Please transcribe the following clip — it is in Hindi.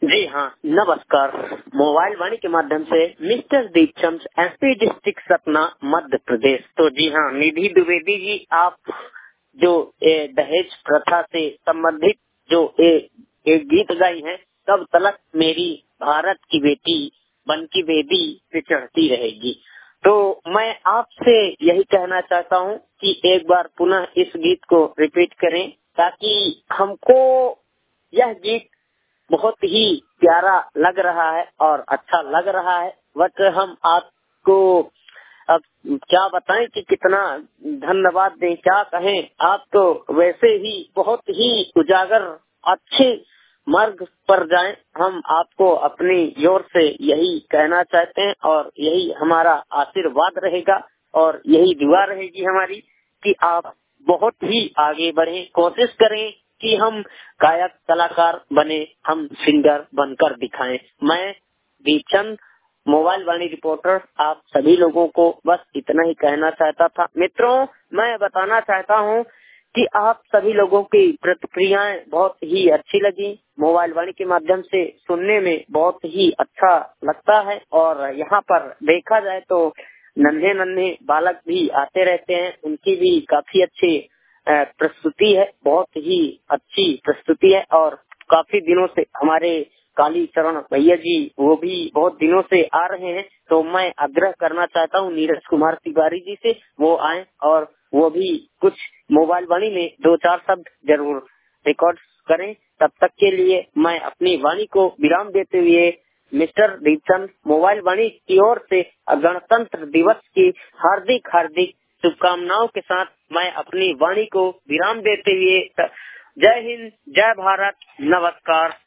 जी हाँ, नमस्कार। मोबाइल वाणी के माध्यम से mister Deepchand, MP district Satna, Madhya Pradesh. तो जी हाँ, निधि द्विवेदी जी, आप जो दहेज प्रथा से संबंधित जो एक गीत गाई है, तब तलक मेरी भारत की बेटी बन की बेदी पे चढ़ती रहेगी। तो मैं आपसे यही कहना चाहता हूँ कि एक बार पुनः इस गीत को रिपीट करें, ताकि हमको यह गीत बहुत ही प्यारा लग रहा है और अच्छा लग रहा है। बट हम आपको अब क्या बताएं कि कितना धन्यवाद दें, क्या कहें। आप तो वैसे ही बहुत ही उजागर अच्छे मार्ग पर जाएं, हम आपको अपनी ओर से यही कहना चाहते हैं और यही हमारा आशीर्वाद रहेगा और यही दुआ रहेगी हमारी कि आप बहुत ही आगे बढ़ें, कोशिश करें कि हम गायक कलाकार बने, हम सिंगर बनकर दिखाएं। मैं दीपचंद, मोबाइल वाणी रिपोर्टर, आप सभी लोगों को बस इतना ही कहना चाहता था। मित्रों, मैं बताना चाहता हूं कि आप सभी लोगों की प्रतिक्रियाएं बहुत ही अच्छी लगी। मोबाइल वाणी के माध्यम से सुनने में बहुत ही अच्छा लगता है और यहाँ पर देखा जाए तो नन्हे नन्हे बालक भी आते रहते हैं, उनकी भी काफी अच्छी प्रस्तुति है, बहुत ही अच्छी प्रस्तुति है। और काफी दिनों से हमारे काली चरण भैया जी, वो भी बहुत दिनों से आ रहे हैं। तो मैं आग्रह करना चाहता हूँ नीरज कुमार तिवारी जी से, वो आए और वो भी कुछ मोबाइल वाणी में 2-4 शब्द जरूर रिकॉर्ड करें। तब तक के लिए मैं अपनी वाणी को विराम देते हुए मिस्टर दीपचंद, मोबाइल वाणी की ओर से गणतंत्र दिवस की हार्दिक हार्दिक शुभकामनाओं के साथ मैं अपनी वाणी को विराम देते हुए जय हिंद, जय भारत, नमस्कार।